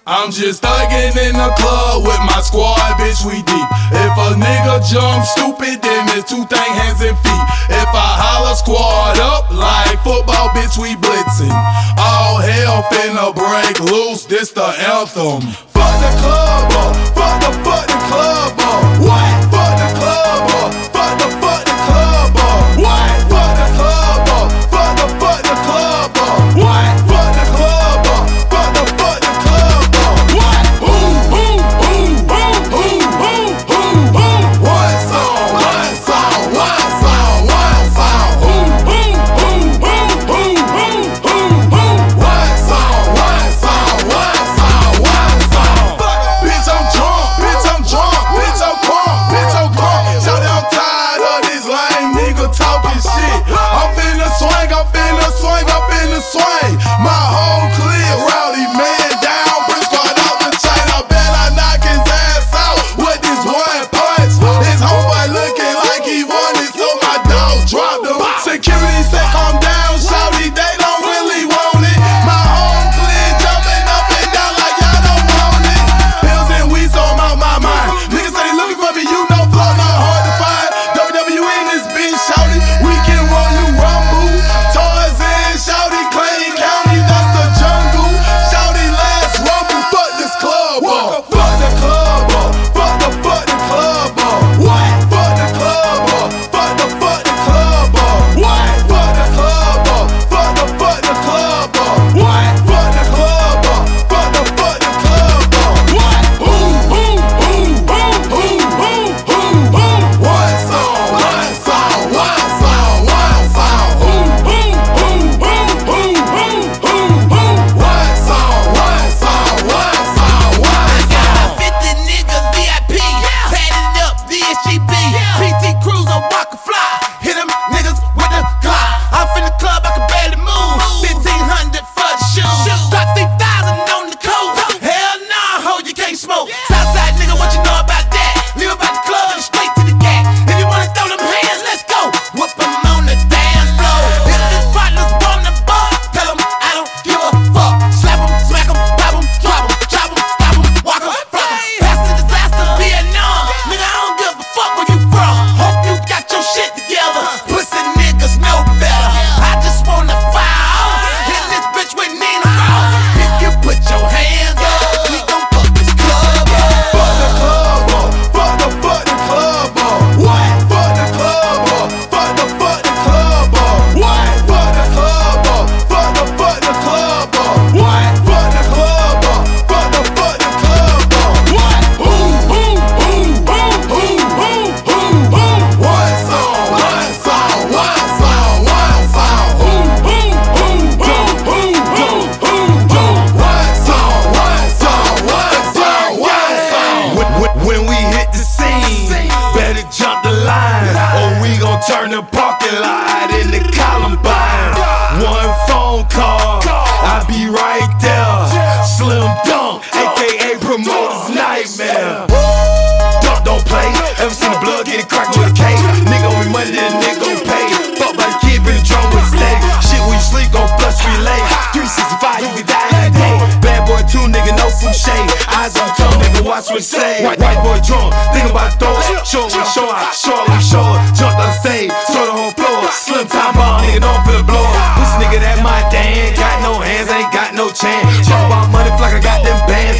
I'm just thuggin' in the club with my squad, bitch, we deep. If a nigga jump stupid, then it's two thing, hands and feet. If I holler squad up like football, bitch, we blitzin'. All hell finna break loose, this the anthem. Fuck the club up, fuck the club up. What? Fuck the club up, fuck the club up. What? Fuck the club up, fuck the club up. What? Fuck the club up, fuck the club up. What? Boom, boom, boom, boom, boom, boom, boom, boom. One song, one song, one song, one song. Boom, boom, boom, boom, boom, boom, boom, boom. One song, one song, one song, one song. Bitch, I'm drunk, bitch, I'm drunk, bitch, I'm crunk, bitch, I'm crunk. Shout out, I'm tired of this lame nigga talking shit. I'm finna swing, I'm finna swing, I'm finna swing. My whole clique rowdy, man down, Prince caught out the chain. I bet I knock his ass out with this one punch. His homeboy looking like he wanted, so my dog dropped him. Security said calm down, shouty, they don't really want it. My whole clique jumping up and down like y'all don't want it. Pills and weed, so I'm out my mind. Niggas say they looking for me, you know flow not hard to find. WWE in this bitch, shouty, we can roll you rumble. Tarzan, shouty, Clay County, that's the jungle. Shouty, last rumble, fuck this club up. Fuck the club up, fuck the club up. What? Fuck the club up, fuck the club up. What? Fuck the club up, fuck the club up. What? Fuck the club up, fuck the club up. What? Boom, boom, boom, boom, boom, boom, boom, boom. One song, one song, one song, one song. Boom, boom, boom, boom, boom, boom, boom, boom. One song, one song, one song, one song. 50 niggas VIP, tatted up DSGB, PT Cruiser, Walker Fly, hit them niggas with the Glock. I'm in the club, I can barely move. 1500 for the shoes, got 3,000 on the coat. Hell nah, ho, you can't smoke. Southside nigga, what you know about that? Leave about the club and straight to the gat. If you wanna throw them hands, let's go. Whoop 'em on the dance floor. If this partner's on the bar, tell 'em I don't give a fuck. Slap 'em, smack 'em, pop 'em, drop 'em, chop 'em, stop 'em, walk 'em, fuck 'em. Pass the disaster, Vietnam. Nigga, I don't give a fuck where you from. Hope you got your shit together. Pussy niggas know better. I just wanna fire off. Hit this bitch with Nina Ross. If you put your hands up, we gon' fuck this club up. Fuck the club up, fuck the club up. What? Fuck the club up, fuck the club up. What? Fuck the club up, fuck the club up. What? Fuck the club up, fuck the club up. What? Boom, boom, boom, boom, boom, boom, boom, boom. One song, one song, one song, one song. Boom, boom, boom, boom, boom, boom, boom, boom. One song, one song, one song, one song. When we hit the scene, better jump the line, or we gon' turn the parking lot into Columbine. One phone call, I'll be right there. Slim Dunk, aka Promoter's Nightmare. Dunk don't play, ever seen the blood get it cracked with a K? Nigga owe me money, then nigga gon' pay. Fuck by the kid, been the drum with a stay. Shit when you sleep, gon' flush relay. 365, you can die in a day. Bad boy 2, nigga, no food shade. Eyes on tongue, nigga, watch what you say. White boy drunk, think about those. Show we show out, short we show it. Jump on stage, throw the whole floor. Slim time on, nigga, don't feel the blow. This nigga that my dad, got no hands, ain't got no chance. Talk about money, like I got them bands.